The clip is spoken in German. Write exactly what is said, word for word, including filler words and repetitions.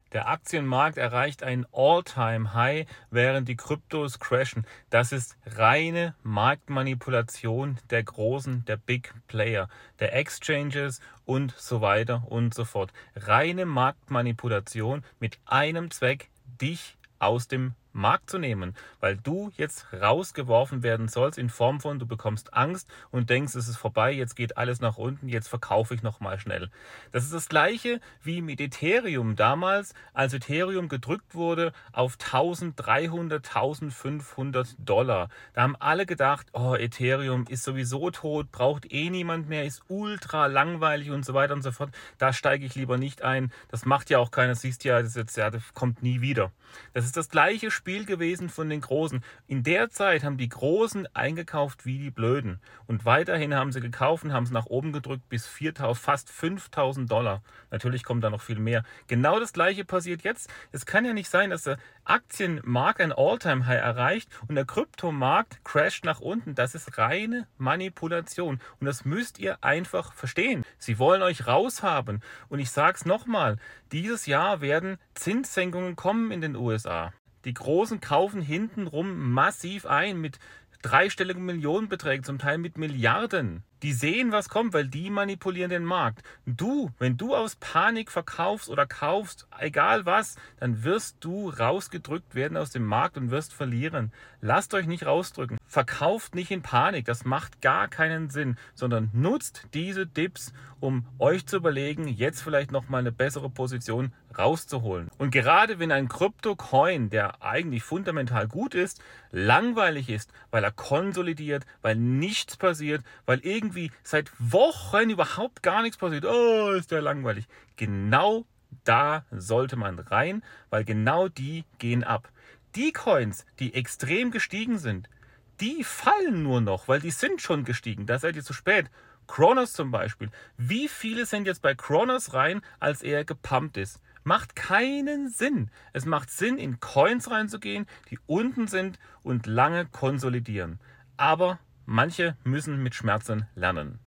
Der Aktienmarkt erreicht ein All-Time-High, während die Kryptos crashen. Das ist reine Marktmanipulation der Großen, der Big Player, der Exchanges und so weiter und so fort. Reine Marktmanipulation mit einem Zweck, dich aus dem Markt zu nehmen, weil du jetzt rausgeworfen werden sollst in Form von, du bekommst Angst und denkst, es ist vorbei, jetzt geht alles nach unten, jetzt verkaufe ich nochmal schnell. Das ist das gleiche wie mit Ethereum damals, als Ethereum gedrückt wurde auf eintausenddreihundert, eintausendfünfhundert Dollar. Da haben alle gedacht, oh, Ethereum ist sowieso tot, braucht eh niemand mehr, ist ultra langweilig und so weiter und so fort. Da steige ich lieber nicht ein. Das macht ja auch keiner, siehst ja, das, jetzt, ja, das kommt nie wieder. Das ist das gleiche Spiel gewesen von den Großen. In der Zeit haben die Großen eingekauft wie die Blöden. Und weiterhin haben sie gekauft und haben es nach oben gedrückt bis viertausend, fast fünftausend Dollar. Natürlich kommt da noch viel mehr. Genau das gleiche passiert jetzt. Es kann ja nicht sein, dass der Aktienmarkt ein All-Time-High erreicht und der Kryptomarkt crasht nach unten. Das ist reine Manipulation. Und das müsst ihr einfach verstehen. Sie wollen euch raushaben. Und ich sage es nochmal, dieses Jahr werden Zinssenkungen kommen in den U S A. Die Großen kaufen hintenrum massiv ein mit dreistelligen Millionenbeträgen, zum Teil mit Milliarden. Die sehen, was kommt, weil die manipulieren den Markt. Du, wenn du aus Panik verkaufst oder kaufst, egal was, dann wirst du rausgedrückt werden aus dem Markt und wirst verlieren. Lasst euch nicht rausdrücken. Verkauft nicht in Panik, das macht gar keinen Sinn, sondern nutzt diese Dips, um euch zu überlegen, jetzt vielleicht nochmal eine bessere Position rauszuholen. Und gerade wenn ein Krypto-Coin, der eigentlich fundamental gut ist, langweilig ist, weil er konsolidiert, weil nichts passiert, weil irgendwie irgendwie seit Wochen überhaupt gar nichts passiert. Oh, ist der langweilig. Genau da sollte man rein, weil genau die gehen ab. Die Coins, die extrem gestiegen sind, die fallen nur noch, weil die sind schon gestiegen. Da seid ihr zu spät. Cronos zum Beispiel. Wie viele sind jetzt bei Cronos rein, als er gepumpt ist? Macht keinen Sinn. Es macht Sinn, in Coins reinzugehen, die unten sind und lange konsolidieren. Aber manche müssen mit Schmerzen lernen.